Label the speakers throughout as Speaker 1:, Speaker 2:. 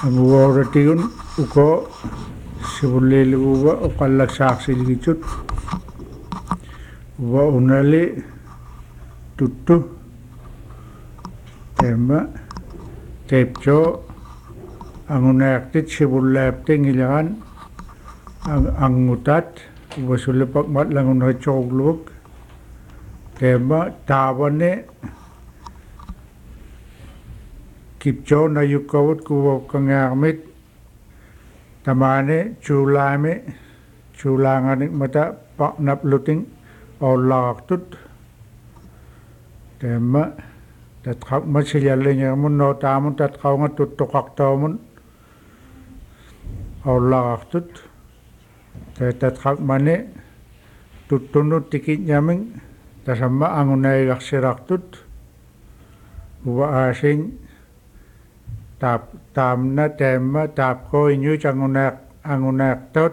Speaker 1: Amuoratigun uko sibulleluga uqallaksaaqsiligitut uwa unali tuttu temma tepcho angunaaqtit sibullaaptin ilagan angutat uwasulepak matlangunatsoqluk temma taavane kipcho na yukkavut kuwakkangaarmit tamane chulaanganik mata paqnapluting ollaaqtut temma tatqaq masillallingermun nootaamun tatqaunga tuttoqartaumun ollaaqtut tatqaq mane tuttunut tikitñaming tasamma angunaigarsilaqtut uwa aasing taamna temma taapko iñuit angunaaqtot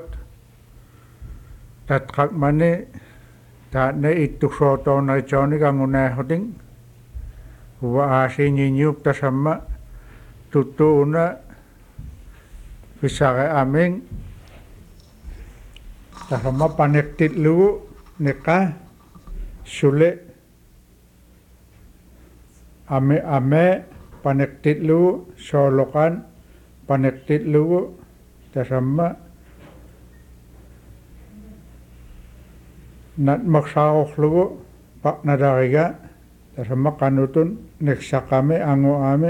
Speaker 1: tatqaq mane taatne ittuqsootoonarichoonik angunaahuting uwa aasing iñup tasamma tuttuuna pisare aming tasamma paneqtitlugu niqa sule ame paneqtitlugu sooloqan paneqtitlugu tasamma natmaqsaaruqlugu paqnalariga tasamma qanutun niqsaqame anguame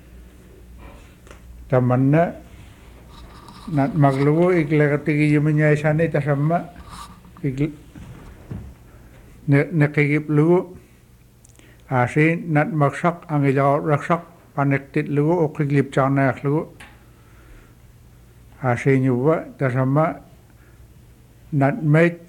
Speaker 1: tamanna natmaqlugu ikleqatigiyumiñaisani tasamma neqigiplugu aasiin natmaqsaq angilaqorraqsaq paneqtitlugu uqiglipcaarnaarlugu aasiiñuva tasamma natmait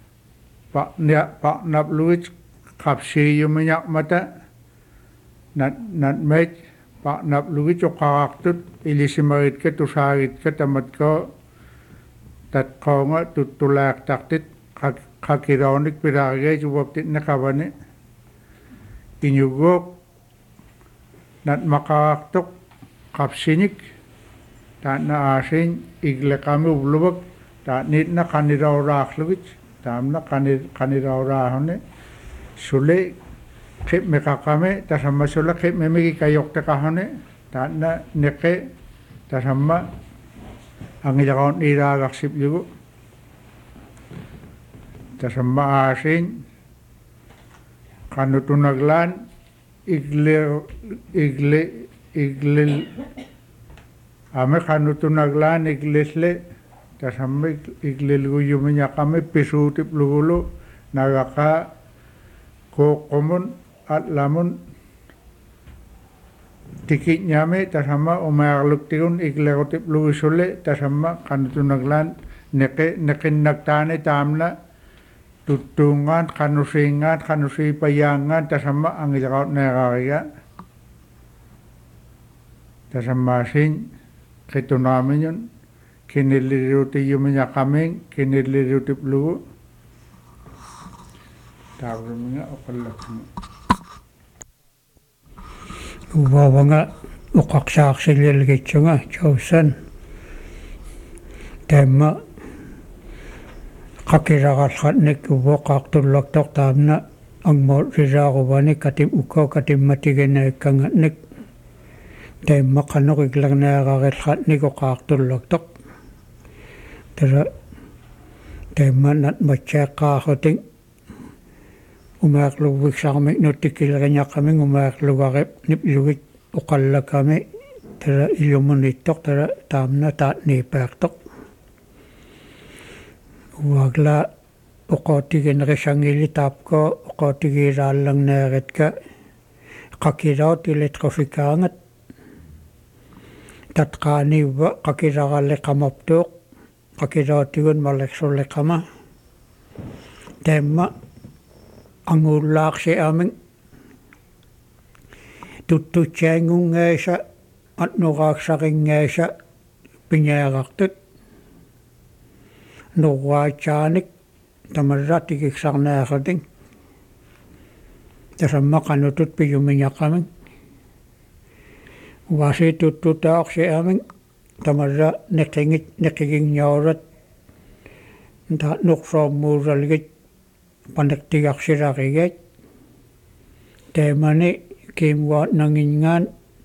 Speaker 1: paqnapluit qapsiiyumiñaqmata natmait paqnapluit uqaraqtut ilisimaritka tusaagitka tamatko tatqaunga tuttulaaqtaqtit qakiraunik piraarigait uvaptit neqavani iñuguuq natmaqaraqtuq qapsinik taatna aasiin igleqami uvluvak taatniitna qanirauraarlugit taamna qanirauraahuni sule qipmiqaqami tasamma sula qipmimiki kayoqteqahuni taatna neqe tasamma angilaqaun iraaqarsiplugu tasamma aasiin qanutunaglaan ame qanutunaglaan iglesle tasamma iglelguyumiñaqami pisuutiplugulu nagaqa quuqqumun atlamun tikitñami tasamma umaarluktigun iglequtiplugisule tasamma qanutunaglaan neqinnaktaani taamna tuttuungaan qanusiipayaangaan tasamma angilaqautneeraariga tasammaasiin qitunaamiñun kinilliriutiyumiñaqamiin kinilliriutiplugu taavruminga oqallakmu
Speaker 2: uvavanga uqaqsaarsillalgitsunga jausan temma qakiraqalqatnik uvoqaartullaktoq taamna angmoorriraaruvanik katimmatiginaikkangatnik temma qanuqiklerneeraqilqatnik uqaartullaktoq tara temma natmatseeqqaaruting umaaqlugviksarmik nuttikileriñaqqaming umaaqlugarip niplugit uqallakami tara illumunittoq tara taamna taatniipaartoq uagla uqootiginerisangili taapko uqootigiiraallarneeritka qakiraut iletrofikaangat tatqaaniuva qakiraralleqamaptuuq qakirautigun malersulleqama temma anguullaarsiaming tuttutsiangungaasa atnuraaksarinngaasa piñaaqartut nurraatsaanik tamarraatikiksarnaaqating tasammaqanutut piyumiñaqaming uasiituttutaorsiaming tamarra neqigingñaurat ta nuqsoommuuralgit panektigarsirarigat teemani kiimguat nangingaan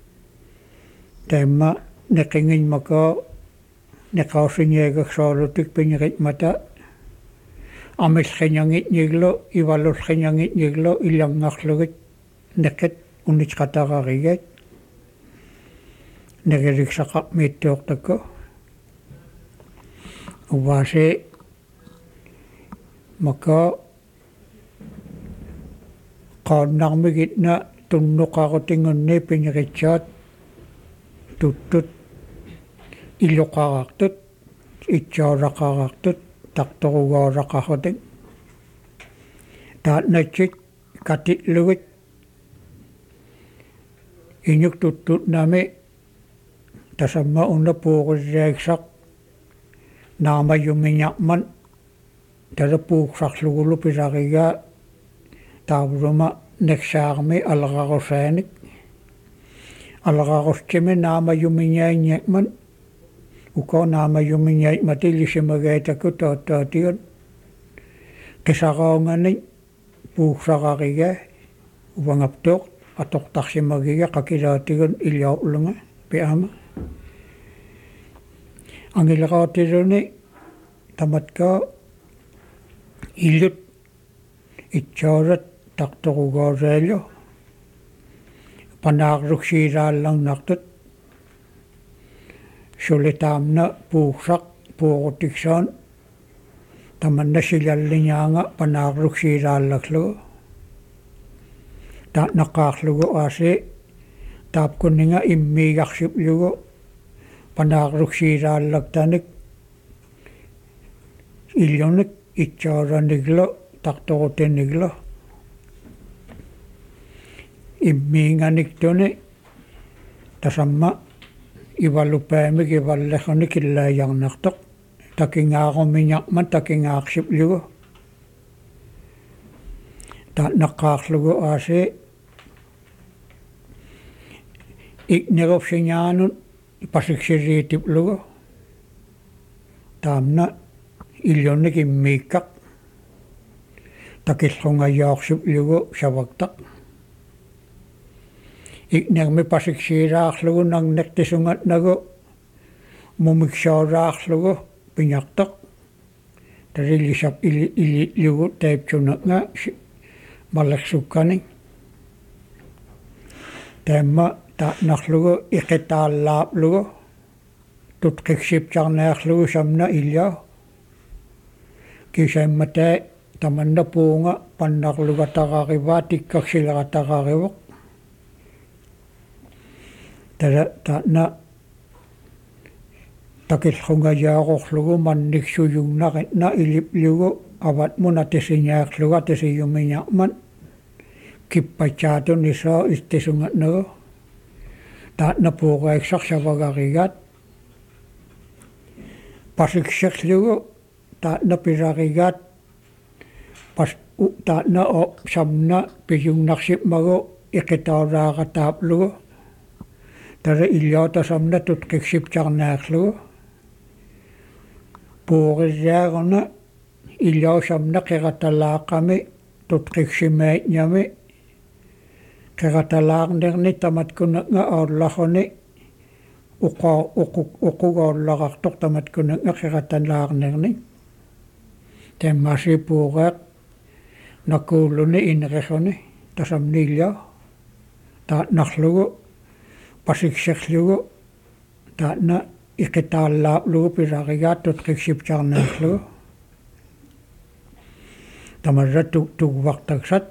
Speaker 2: teema neqingingmaka neqausinyeegaksoolutik pinyiqitmata amilqinangitñiglu ivalulqinangitñiglu illangarlugit neqit unitqataqarigat neqiriksaqarmiittuortakku uvaasi maka qaannarmigitna tunnuqarutingunni pinyiqitsaat tuttut illuqarartut itsaulaqarartut tartorugaulaqarrutik taatnatsit katitlugit iñuktuttutnami tasamma unnapuuqirriagsaq naamayumiñarman talapuuqsarlugulu pisarigaa taavuruma neqsaarmi alaqarusaanik alaqarussimi naamayumiñainñakman uko naamayumiñaitmati lisimagaitaku toottaatigut qisaraungani puuqsararigaa uvangaptuoq atortarsimagiga qakilaatigun illuarlunga piama angilaqaatiluni tamatka illut itsaurat tartorugausaallu panaarruksiilaallarnartut sulitaamna puuqsaq puuqutiksaun tamanna silalliñaanga panaarruksiilaallarlugu taatnaqaarlugu aasi taapkunninga immiigarsiplugu panaarruksiilaallartanik illunik itsauraniglu tartorutiniglu immiinganiktuni tasamma ivalupaamik ivallerni killaajarnartoq takingaarumiñarman takingaarsiplugu taatnaqaarlugu aasi ignerupsiñaanut pasiksiriitiplugu taamna illunik immiikkaq takillungayaarsipliugu savaktaq ignermi pasiksiiraarlugu narnertisungatnagu mumiksauraarlugu piñartaq tarillisap ilitlugu taipsunaqnga malersukkani taamma taatnarlugu iqitaallaaplugu tutqiksipsarnaarlugu samna ilyaa kisaimmataa tamanna puunga pannarlugataqarivaa tikkaksilerataqarivoq taatna takillungayaaruorlugu manniksuyunnaritna iliplugu avatmuna tisiñaarluga tisiyumiñarman kippatsaatun isaa istisungatnagu taatna puuqaiksarsavagarigaat pasikserlugu taatna pisarigaat taatna samna piyunnarsipmagu iqitauraaqataaplugu tara ilyaata samna tutqiksipsarnaarlugu puuqirriaaruna ilyaa samna qiratalaaqami tutqiksimaitñami qiratalaarnerni tamatkunaqnga aullaruni uqugaullarartoq tamatkunaqnga qiratalaarnerni taammaasi puuqaaq nakuulluni ineriquni tasamni ilyaa taatnarlugu pasikserlugu taatna iqitaallaaplugu pisarigaat tutqiksipsarnaarlugu tamarra tugvartaksat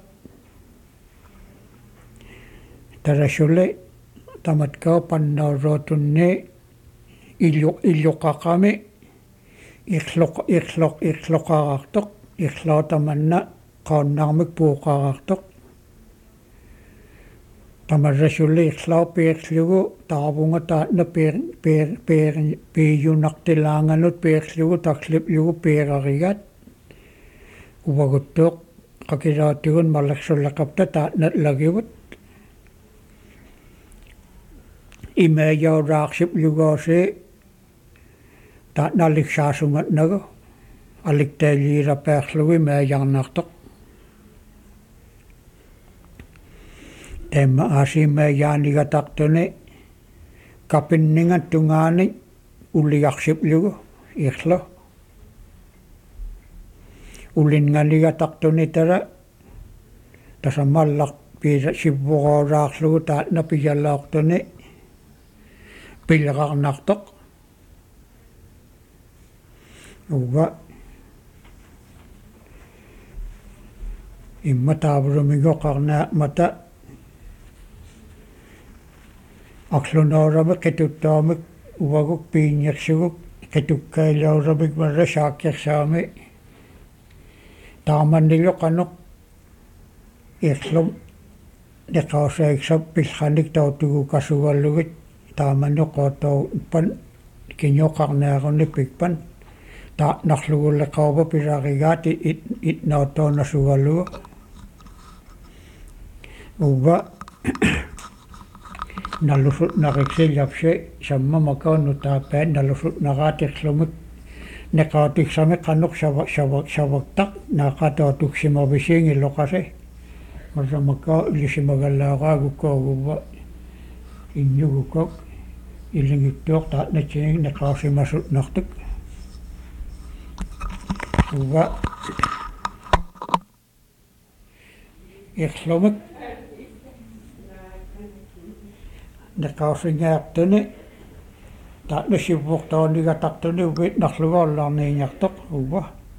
Speaker 2: tarasuli tamatkaa pannauruutunni illuqaqami iqloqarartoq iqlaatamanna qaannarmik puuqarartoq tamarrasuli iqlaapiirlugu taavunga taatna piiyunartilaanganut piirlugu takliplugu piirarigaat uvaguttuoq qakilaatigun malersullaqapta taatnat lagivut imayauraarsiplugoosi taatna aliksaasungat nagu aliktailiira peerlugi meejarnartoq temma aasimme yaanigatartuni kapinningat tungaani ulliarsiplugu irlo ulinganigatartuni tara tasamallaq piisa sivvuroolaarlugu taatna piyalaartuni pilqarnartoq uga imma taavurumigoqarnaa mata aqlunoorami qituttaamik uvaguk piinnirsuguk qitukkailauramik marra saakkersaami taamannilloqanuq irlum neqausaiksap pillqanik tautugukasugallugit taamannoqoottouppan kinyoqarnearuni pikpan taa'narlugulleqaupa pilarigaat itnauttoonnasugallugu uva nalusutnariksiljapsi samma makaunnu taappaat nalusutnaraatirlumik neqautiksami qanuq savaktaq naaqatootuksimavisiingilloqasi marramakau ilisimagallaaqaagukkooguvva innyugukok ilingittuoq taatnatsiing neqausimasutnartuk uva irlumik neqausingaartuni taatna sivvuqtoonigatartuni uvit narlugoollarniingartoq uva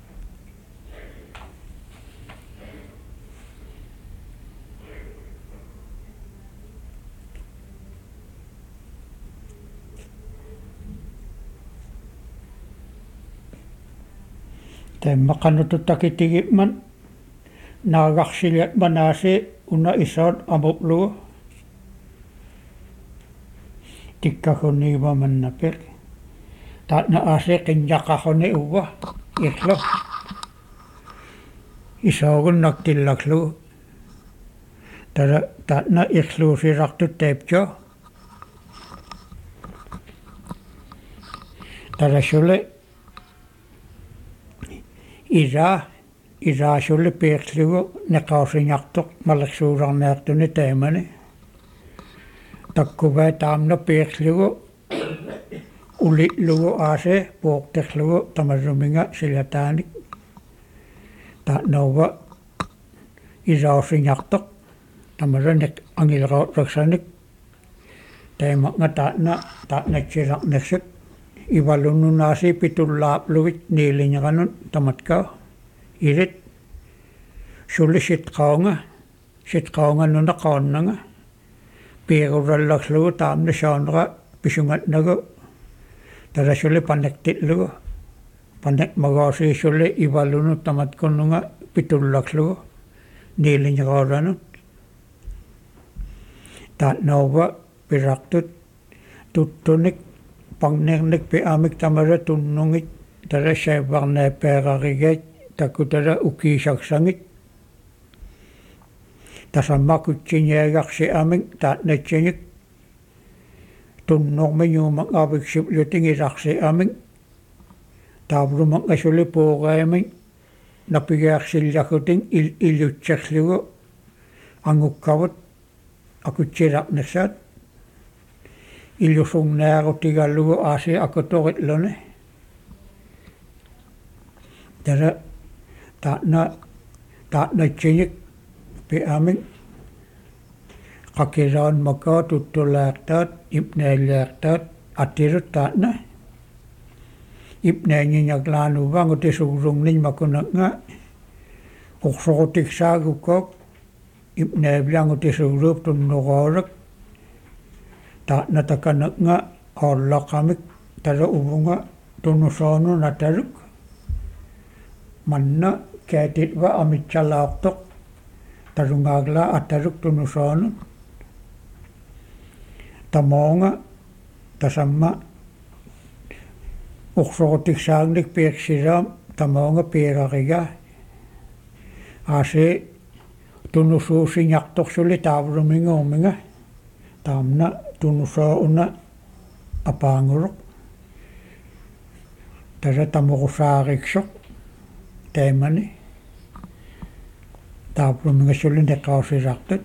Speaker 2: temma qanututtakittigipman naagarsilat manaasi una isaut amuplugu tikkakuniivamannapik taatna aasi qinjaqarruni uva irlo isaugunnaktillakslugu tara taatna irluusirartut taiptio tara sule iraasulle piirslugu neqausingartoq malersuusarniartuni taimani takkuvai taamna piirslugu ulitlugu aase puuqtirlugu tamarruminga silataanik taatnauva irausingartoq tamaranik angilrautraksanik taimaqnga taatnatsirarnersuk ivalunnunaasi pitullaapluit niilingeranut tamatkau irit suli sitqaunga nunaqaonnanga piirurallaklugu taamna saunera pisungatnagu tara suli panektitlugu panekmagaasi suli ivalunut tamatkunnunga pitullaklugu niilingeranut taatnauva piraqtut tuttunik pangnernik piamik tamara tunnungit tara saivarnaapeerarigait takutara ukiisaksangit tasammakutsiniagarsi amik taatnatsinik tunnormiñuumaq aaviksiplutingisarsi amik taavlumaq asuli puuqaimik napigaarsillakutin ilutserlugu angukkavut akutsirarnersaat illusungnaarutigaallugu aasi akutoritluni tara taatnatsinik piamik qakiraun makaa tuttulaartaat ipnaaliartaat atirut taatna ipnaanginyaklaanuvangutisugurungnin makunaqnga uqsoqutiksaagukkok ipnaaviangutisuguruup tunnuqoorak taatna takanaqnga oollaqamik tara uvunga tunnusoonu nataruk manna kaatitva amitsalaaqtoq tarungaagla ataruk tunnusoonu tamoonga tasamma uqsoqutiksaanik piirsiraam tamoonga piirariga aasi tunnusuusingartorsuli taavluminguuminga taamna tunnusoona apaanguruq tasa tamurusaariksuq taimani taapuruminga sulin eqqausirartut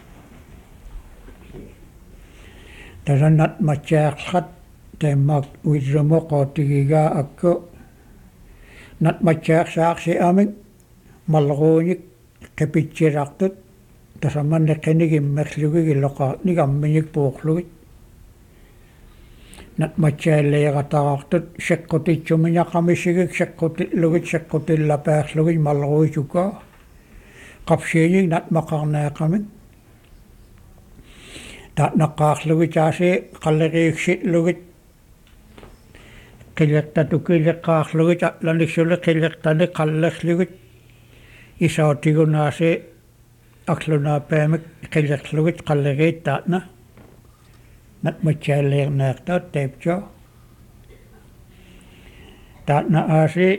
Speaker 2: tasa natmatsaaqsat taimmaak uitsumo qootigigaa akku natmatsaaqsaarsi amik malruunik qipitsirartut tasamman eqqinigimmerlugig illoqaarnigamminik puuqlugit natmatsaaleeqatarartut seqqutitsumiñaqamisigik seqqutitlugit seqqutillapaarlugit malruisuka qapsiinik natmaqarneeqamik taatnaqqaarlugit aasi qalleqiiksitlugit qilleqtatukileqqaarlugit atlaniksuли qilleqtani qallerlugit isautigunaasi aqlunaapaamik qilleqlugit qalleqiit taatna natmatsaaleerneertaat taipcho taatna aasi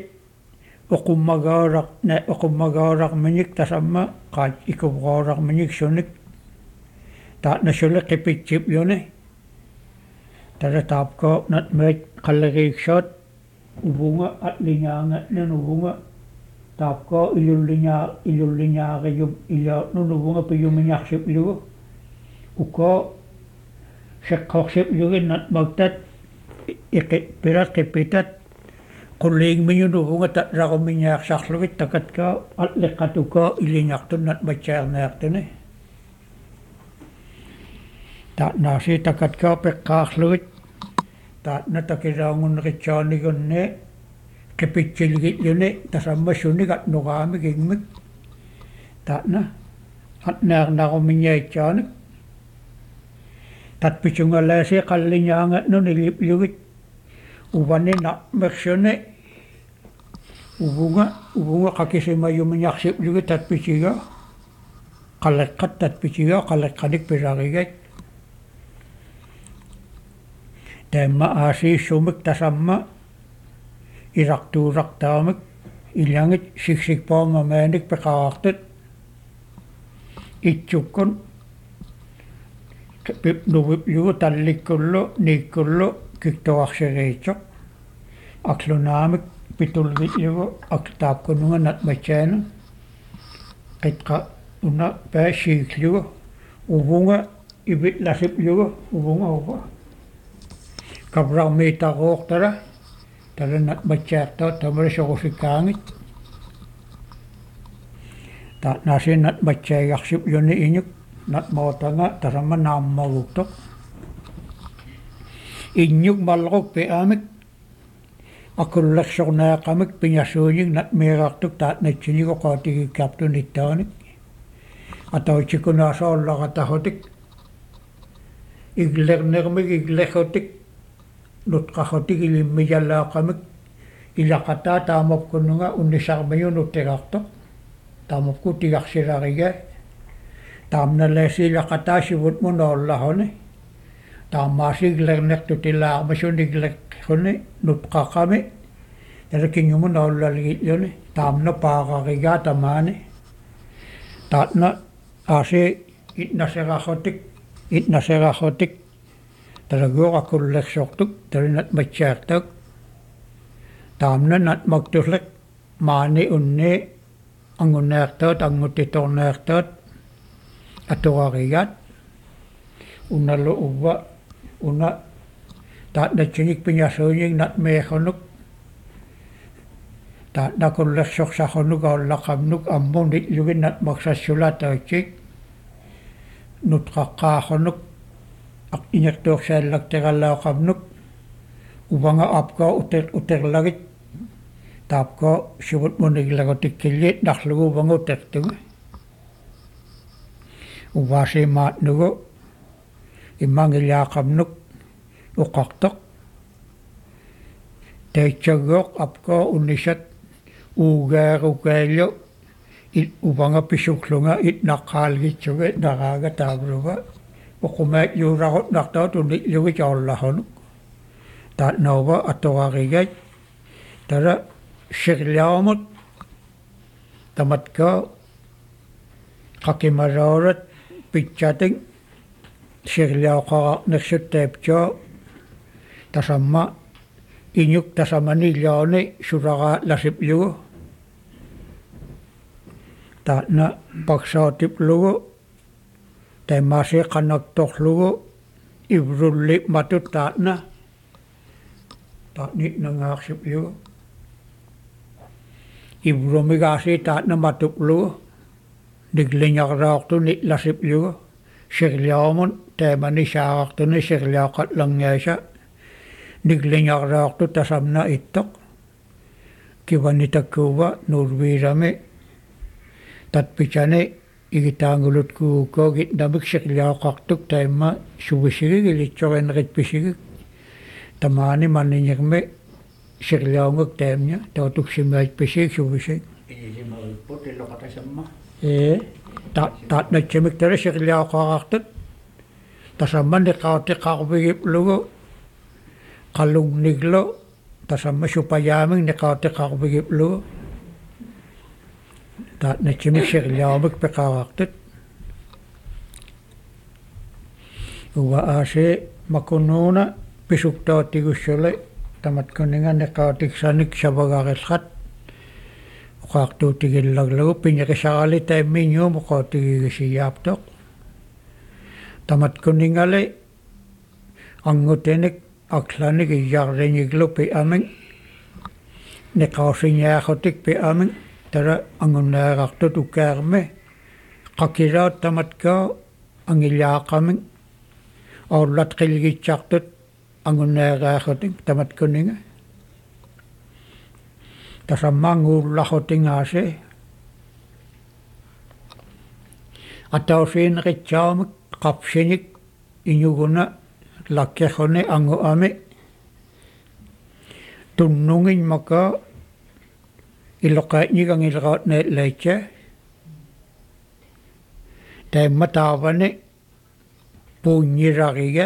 Speaker 2: oqummagaararminik tasamma qaat ikubraararminik sunik taatna suli qipitsipyuni tasa taapko natmeet qalleqiiksaat uvunga atliñaangatnun uvunga taapko ilulliñaaqiyum ilaatnun uvunga piyumiñarsipligu uko seqqorsiplugin natmaktat iqippirat qippitat qulliingmiñun uvunga tatraqumiñaaqsarlugit takatka atliqqatuka iliñartun natmatsaarneartuni taatnaasi takatka peqqaarlugit taatna takiraangunneqitsaanigunni qipitsilgitluni tasamma sunik atnuraamik ingmik taatna atnaarnarumiñaitsaanik tatpichungalaasi qalliñaangatnun iliplugit uvani naqmersuni uvunga qakisimayumiñarsiplugit tatpichiga qalleqqat tatpichiga qalleqqanik pisarigat taimma aasi sumik tasamma iraqtuuraqtaamik ilangit siksikpaamamaanik peqaartut itsukkun nuviplugu tallikkullu niikkullu kiktoarsiriitsoq aqlunaamik pitulgitlugu taapkununga natmatsaanu qitqa una paasiiklugu uvunga ivitlasiplugu uvunga uva kabrarmiitaruortala tala natmatsaartaat tamala sorusikkaangit taatnaasi natmatsaagarsipluni iñuk natmootanga tasamma naammaguktoq inñuk malruk pi'amik akullersornaaqamik piñassuunik natmiirartuk taatnatsinigu qaatigikkaartun ittaanik atautsikunaasoollaqatahutik iglernermik iglerhutik nutqarrutik ilimmijalaaqamik ilaqataa taamapkununga unnisarmiun uttigartoq taamapku tigarsilariga taamnalaasiilaqataasivut munoollaruni taammaasiiglernertutilaarmasuniklerruni nutqaqami talakingumunoollaligitluni taamna paararigaa tamaani taatna aasi itnaserarrutik talaguoqakullersortuk talinatmatsaartak taamna natmaktullek maani unni angunneartaat angutitorneartaat aturarigaat unnalu uvva una taatnatsinik piñassuunik natmeerrunuk taatnakullersorsarrunuk aollaqamnuk ammun nitlugin natmaksassulaataitsik nutqaqqaarrunuk iñertuorsaallakteralaaqamnuk uvanga apka uterlagit taapka sivut muniglagutikkilit narlugu uvanga utertugu uvaasimaatnugu immangillaaqamnuk uqartoq taitsaguoq apka unnisat uugaarukaallu uvanga pisukklunga itnaqqaalgitsuga naraaga taavluga uqumaat yuurarut nartaut unnitlugit aollahunuk taatnauva aturarigat tala sirliaamut tamatka qakimaraurat pitchating sirliaqararnersut taipcho tasamma inyuk tasamani lione suraga lasiplugu taatna paksaatiplugu taimase qanaktorlugu ivrulli matut taatna taatni nangaaqsiplugu ivrumigaasi taatna matuplugu niglingarraaqtuni lasiplugu sirliaumun taimani saaqartuni sirliaqatlangaasa niglingarraaqtu tasamna ittoq kivanitakkuuva nurviirami tatpichani igitaangulut kuukkoogit namik sirliaqartuk taimma suvisigik ilitsorinritpisigik tamaani manniñirmi sirliaunguk taimña tautuksimaitpisik suvisik
Speaker 3: Isimaulput iloqatasamma.
Speaker 2: taatnatsimik tara sirliaqarartut tasamma niqautiqarvigiplugu qalungniglu tasamma supayaamik niqautiqarvigiplugu taatnatsimik sirliaumik peqarartut uwa aase makunuuna pisuktaatigussuli tamatkuninga niqautiksanik savagarilrat uqaartuutigillaglagu piñiqisarali taimmiñuum uqautigigisiyaaptoq tamatkuningali angutinik aklanik iyarriñiglu pi'aming niqausiñaaqutik pi'aming tara angunaaqartut ukaarmi qakiraat tamatkaa angillaaqaming aullat qilgitsartut angunaaqaaqutik tamatkuninga tasammanguullaqutingaasi atausiinerittsaamik qapsinik iñuguna lakkiquni anguami tunnungin maka iloqaitñigangilraatneetlaitsa taimma taavani puuññirariga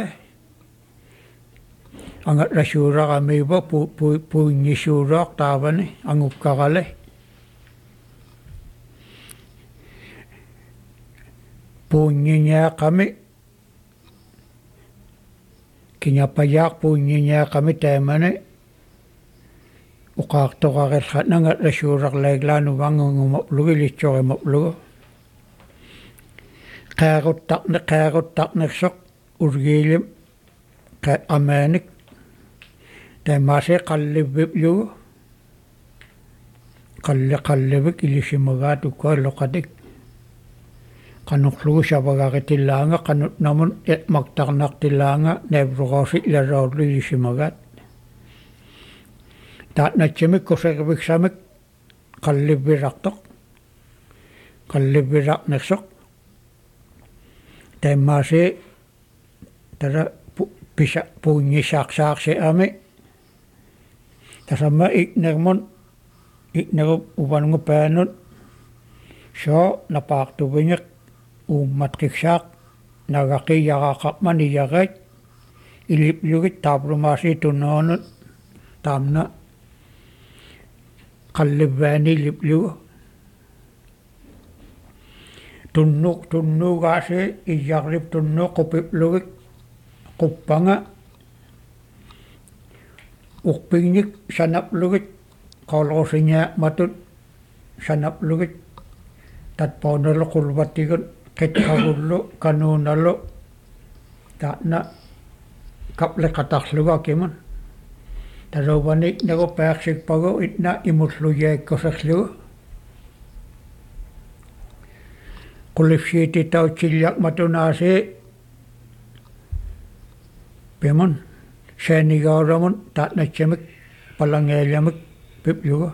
Speaker 2: angatrasuuraramiiva puuññisuuraaq taavani angukkarale puuññiñaaqami kiñapayaaq puuññiñaaqami taimani uqaartoqarilrat nangatrasuurarlaiglaanuvanngungumaplugu ilitsorimaplugu qaaruttaqnersoq urgiilim amaanik taimmaase qallivviplugu qallivik ilisimagaat ukkualloqatik qanuqlugu savagaqitillaanga qanutnamun maqtarnartillaanga naivruqausitlaraullu ilisimagaat taatnatsimik kuserviksamik qallivvirartoq qallivviraqnersoq taimmaase tara pisa puuññisaaqsaarsiami tasamma iknerup uvanungu paanut soo napaartuviñiq uummatqiksaaq nagaqiyaraaqarman iyaraat iliplugit taaplumaasi tunnuunut taamna qallivvaani iliplugu tunnuugaasi iyarrip tunnuu qupiplugik quppanga uqpignik sanaplugit qaulrusiñaaqmatut sanaplugit tatpaunalu qulvatigut qitqarullu kanuunalu taatna kapliqatarlugu akimun taruuvani ikneru paaqqsikpagu itna imulluyaikkuserlugu qulifsiititautsillaqmatunaasi pimun saanigauramun taatnatsimik palangeellamik piplugu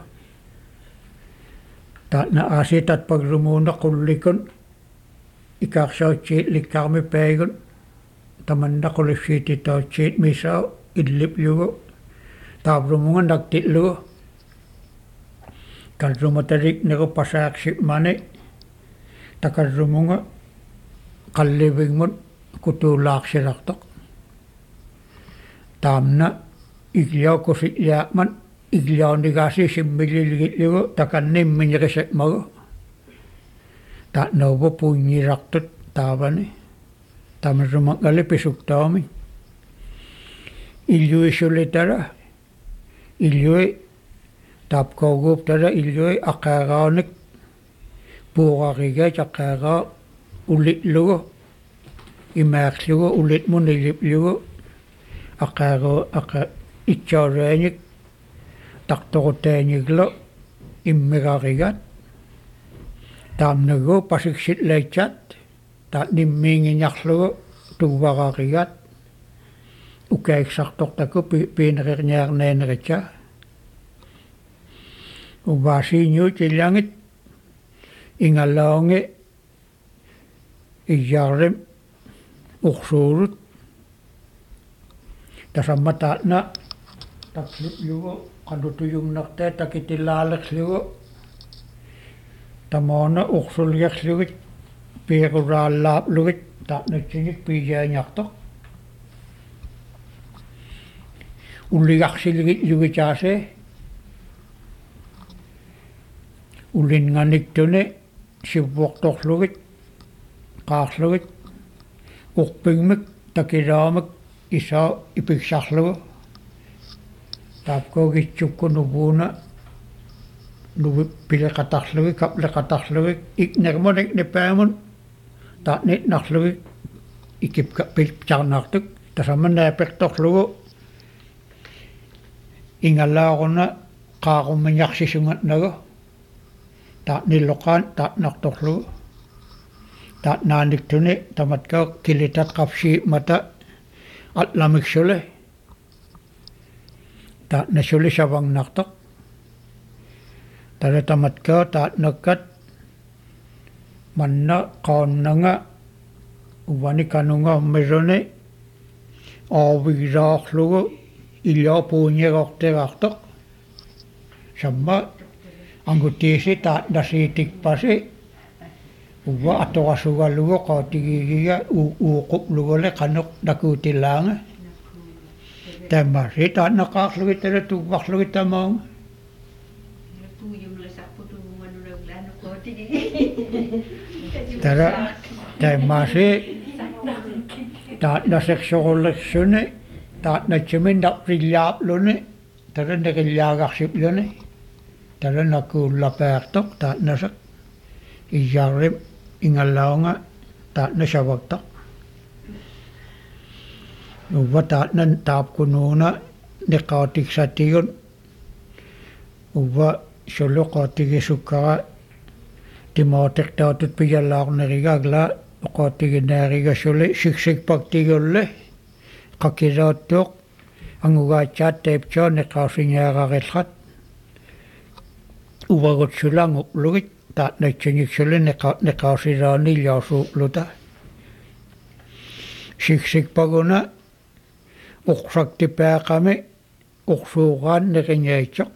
Speaker 2: taatna aasi tatpagrumuuna qullikun ikaarsautsiit likkaarmi paigun tamanna qulifsiititautsiit misau illiplugu taaprumunga naktitlugu kalrumatarik neru pasaaqsipmani takarrumunga qallivigmut kutuulaaqsirartoq taamna igliaukusillaaqman igliaunigaasi simmililgitlugu takannimminiqisaqmagu taatnauvu puuññirartut taavani tamarrumangali pisuktaumi illuisulitara Iljui tapkogup tada iljui aqaaraanik puurariga taqaaraa ulitlugu imaaqlugu ulitmun iliplugu aqa itsaaraanik taqtorutaaniklo immigarigat taamnagu pasiksitlaitsat taat nimmiinginarlugu tuvvararigat ukaiksartortaku piinerirniarnaaneritsa uvaasiinniut illangit ingalaonge iyarrim ursuulut tasamma taatna takliplugu qanutuyumnertaa takitillaalerlugu tamoona ursulgerlugit piiruraallaaplugut taatnatsinik piijaaniartoq ulligarsiligit lugitaase ulinganiktune sivvuortorlugit qaarlugit urpigmik takilaamak isaa ipiksarlugu taapkoogitsukku nuvuuna nuvip pileqatarlugik kapleqatarlugik iknermonik nipaamun taatnitnarlugik ikipka pilptarnaartuk tasammanaapertorlugu ingalaaruna qaarummiñarsisungatnagu taatnilloqaan taatnartorlugu taatnaaniktune tamatkau kilitat qapsiimata atlamiksule taatnasuli savangnartoq tada tamatkau taatnakkat manna qaannanga uvani kanunga ummirune aavigisaarlugu ilaapuunierorterartoq samma angutiisi taatnasiitikpasi uva atorasugalugu qaatigiigiga uuquplugule qanuq nakuutillaanga tammasi taatnaqaarlugit tada tuvvarlugit tamaunga tada tammasi taatnaseksorullersune taatnatsimin naprillaapplune tada neqillaagarsiplune tada nakuullapaartoq taatnasak iyarrim ingalaunga taatnasavaktoq uva taatnan taapkunuuna neqaatiksatigun uva suluqaatigisukkaqa timootiqtautut piyallaarnerigaagla oqaatiginnaariga suli siksikpaktigulle qakilaattuoq angugaatsaat taiptsaa neqaasiñaaqarillat uvagutsulanguplugit taatnatsingiksuli neqaasiraani illaasuupluta siksikpaguna uqsaktipaaqami uqsuugaan neqiñaitsoq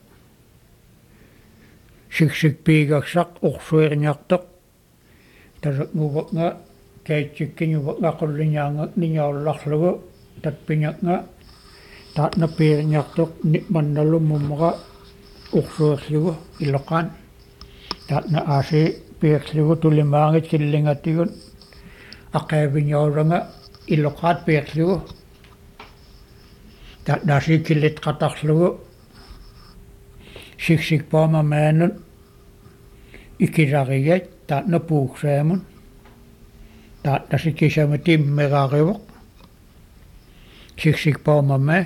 Speaker 2: siksikpiigaksaq uqsuirñartoq tasaqnguvaqnga kaitsikkiñuvaqnga qulliñaanga niñaullarlugu tatpiñaqnga taatnapiirñartoq mannalumummaqa ursuerlugu iloqaan taatna aasi piirlugu tulimaangit killingatigun aqaaviñauranga iloqaat piirlugu taatnaasi kilitqatarlugu siksikpaama maanun ikilarigat taatna puuksaamun taatnasi kisama timmeraarivoq siksikpaama maa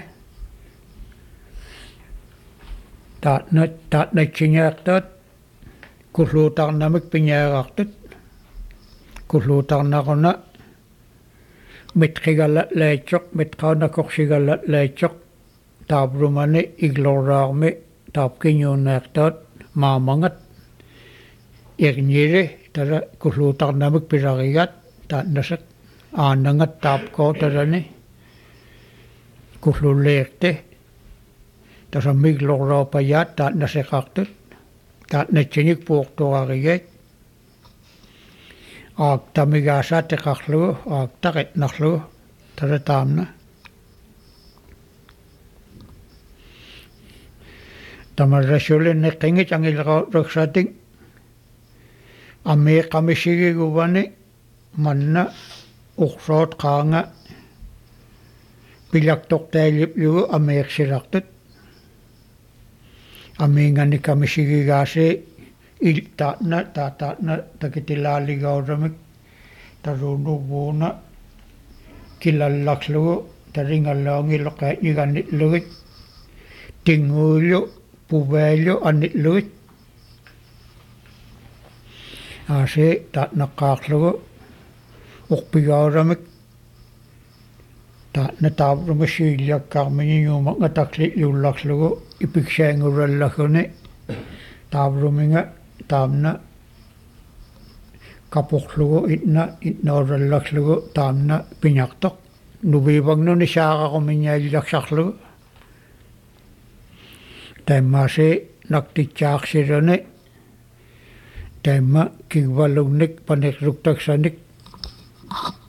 Speaker 2: taatnatsiñaartaat kulluutarnamik piñaarartut kulluutarnaruna mitqigallaatsoq mitqaanakorsigallaatsoq taaprumani iglorraarmi taapkiñuunnaartaat maamangat irñili tada kulluutarnamik pilarigat taatnasak aanangat taapkoo tadani kullulleerti tasammiglorraapayaat taatnaseqartut taatnatsinik puortorarigat aaktamigaasa teqarlugu aaktaqitnarlugu tada taamna tamarrasuli neqqingit angilraqsating ammiiqamisigiguvani manna uqsoot qaanga pilaktortailiplugu ammiiqsilartut Amingani kamisigigaase iltaatna taataatna takitilaaligauramek taruunuvuuna kilallaklugu taringallaangilloqaatnigannitlugit tinguullu puvaillu annitlugit aase taatnaqqaarlugu uqpigauramik taatna taavrumassiilliakkaarmini yuumaq taklilluullarlugu ipiksaangurallaguni taavruminga taamna kapurlugu itnaurallaglugu taamna piñartoq nuviivagnuni saaqarumiñaalillaksarlugu taimmaase naktitsaarsiluni taimma kigvalunnik panerluktaksanik